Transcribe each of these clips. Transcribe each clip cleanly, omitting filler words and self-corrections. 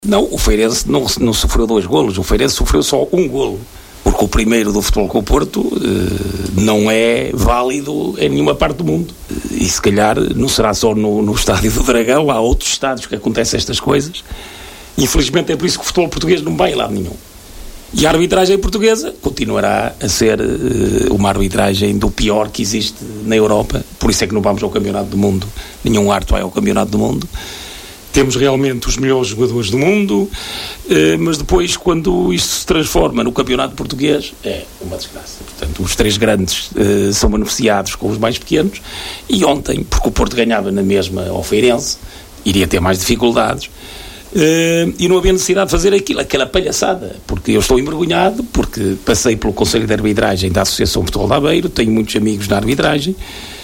Não, o Feirense não sofreu 2 golos, o Feirense sofreu só 1 golo. Porque o primeiro do Futebol Clube do Porto não é válido em nenhuma parte do mundo. E se calhar não será só no estádio do Dragão, há outros estádios que acontecem estas coisas. Infelizmente é por isso que o futebol português não vai a lado nenhum. E a arbitragem portuguesa continuará a ser uma arbitragem do pior que existe na Europa. Por isso é que não vamos ao Campeonato do Mundo. Nenhum árbitro vai ao Campeonato do Mundo. Temos realmente os melhores jogadores do mundo, mas depois, quando isto se transforma no campeonato português, é uma desgraça. Portanto, os 3 grandes são beneficiados com os mais pequenos, e ontem, porque o Porto ganhava na mesma ao Feirense, iria ter mais dificuldades, e não havia necessidade de fazer aquela palhaçada, porque eu estou envergonhado, porque passei pelo Conselho de Arbitragem da Associação Futebol de Aveiro, tenho muitos amigos na arbitragem,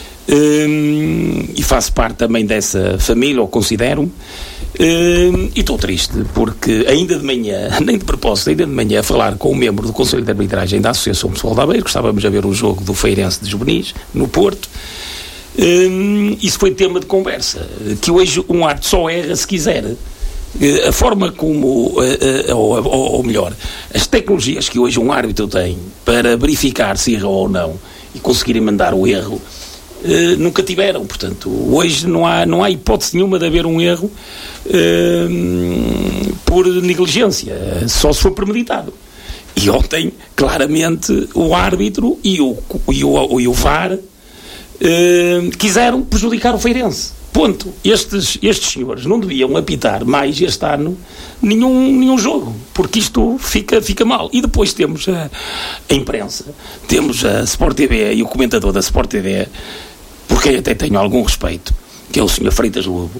e faço parte também dessa família, ou considero-me, e estou triste porque ainda de manhã, nem de propósito, ainda de manhã, a falar com um membro do Conselho de Arbitragem da Associação Futebol de Aveiro, que estávamos a ver um jogo do Feirense de juvenis no Porto, isso foi tema de conversa, que hoje um árbitro só erra se quiser. A forma como, ou melhor, as tecnologias que hoje um árbitro tem para verificar se errou ou não e conseguir emendar o erro, nunca tiveram. Portanto, hoje não há hipótese nenhuma de haver um erro por negligência, só se for premeditado. E ontem, claramente, o árbitro e o VAR quiseram prejudicar o Feirense. Ponto. Estes senhores não deviam apitar mais este ano nenhum jogo, porque isto fica mal. E depois temos a imprensa, temos a Sport TV e o comentador da Sport TV, por quem até tenho algum respeito, que é o Sr. Freitas Lobo,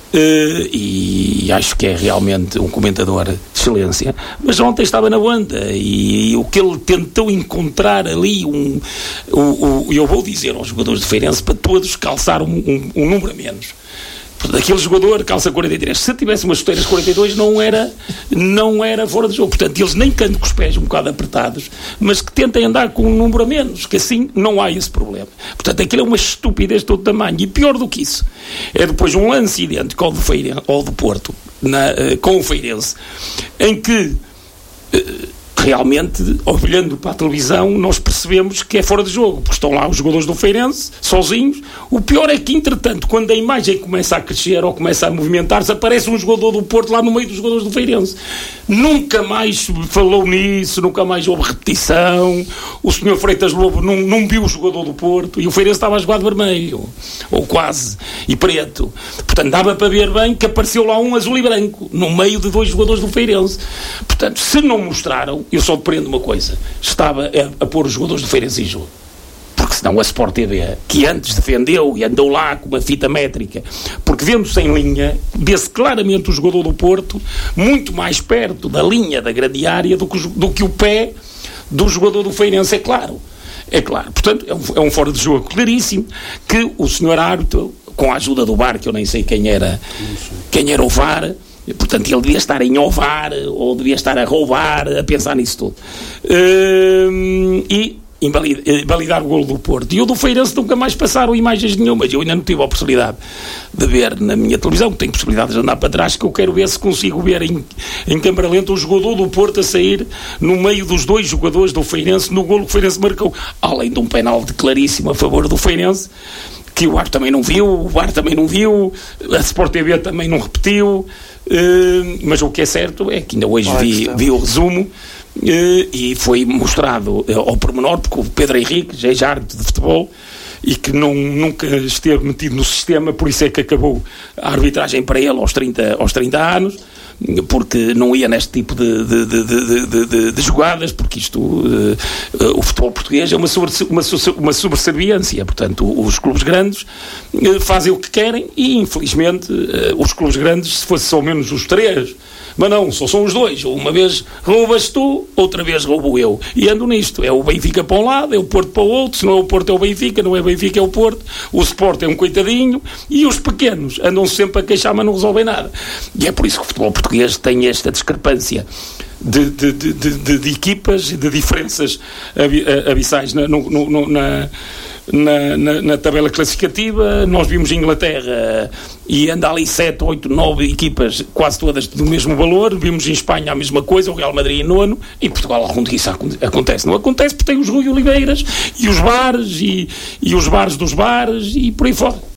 e acho que é realmente um comentador de excelência, mas ontem estava na banda, e o que ele tentou encontrar ali, eu vou dizer aos jogadores de Feirense para todos calçar um número a menos. Aquele jogador calça 43, se tivesse umas chuteiras 42 não era fora de jogo. Portanto, eles nem cantam com os pés um bocado apertados, mas que tentem andar com um número a menos, que assim não há esse problema. Portanto, aquilo é uma estupidez de todo tamanho. E pior do que isso, é depois um lance idêntico ao do Porto, com o Feirense, em que realmente, olhando para a televisão, nós percebemos que é fora de jogo, porque estão lá os jogadores do Feirense, sozinhos. O pior é que, entretanto, quando a imagem começa a crescer ou começa a movimentar-se, aparece um jogador do Porto lá no meio dos jogadores do Feirense. Nunca mais falou nisso, nunca mais houve repetição. O Sr. Freitas Lobo não viu o jogador do Porto, e o Feirense estava a jogar de vermelho, ou quase, e preto. Portanto, dava para ver bem que apareceu lá um azul e branco, no meio de 2 jogadores do Feirense. Portanto, se não mostraram, eu só depreendo uma coisa: estava a pôr os jogadores do Feirense em jogo. Porque senão a Sport TV, que antes defendeu e andou lá com uma fita métrica, porque vendo-se em linha, vê-se claramente o jogador do Porto muito mais perto da linha da grande área do que o pé do jogador do Feirense, é claro. Portanto, é um fora de jogo claríssimo, que o senhor árbitro, com a ajuda do VAR, que eu nem sei quem era o VAR, portanto ele devia estar em ovar, ou devia estar a roubar, a pensar nisso tudo, e validar o golo do Porto. E o do Feirense nunca mais passaram imagens nenhumas. Eu ainda não tive a oportunidade de ver na minha televisão, tenho possibilidade de andar para trás, que eu quero ver se consigo ver em câmara lenta o jogador do Porto a sair no meio dos 2 jogadores do Feirense no golo que o Feirense marcou, além de um penalti claríssimo a favor do Feirense, que o árbitro também não viu, o VAR também não viu, a Sport TV também não repetiu, mas o que é certo é que ainda hoje vi o resumo, e foi mostrado ao pormenor, porque o Pedro Henrique já é árbitro de futebol e que nunca esteve metido no sistema, por isso é que acabou a arbitragem para ele aos 30 anos, porque não ia neste tipo de jogadas, porque isto, o futebol português é uma sobressalência. Portanto, os clubes grandes fazem o que querem, e infelizmente os clubes grandes, se fosse só menos os 3, mas não, só são os 2. Uma vez roubas tu, outra vez roubo eu, e ando nisto. É o Benfica para um lado, é o Porto para o outro. Se não é o Porto é o Benfica, não é o Benfica é o Porto. O Sport é um coitadinho, e os pequenos andam sempre a queixar, mas não resolvem nada. E é por isso que o futebol português tem esta discrepância de equipas e de diferenças abissais na tabela classificativa. Nós vimos a Inglaterra e anda ali 7, 8, 9 equipas, quase todas do mesmo valor. Vimos em Espanha a mesma coisa, o Real Madrid em nono. Em Portugal algum dia isso acontece. Não acontece porque tem os Rui Oliveiras e os bares e os bares dos bares e por aí fora.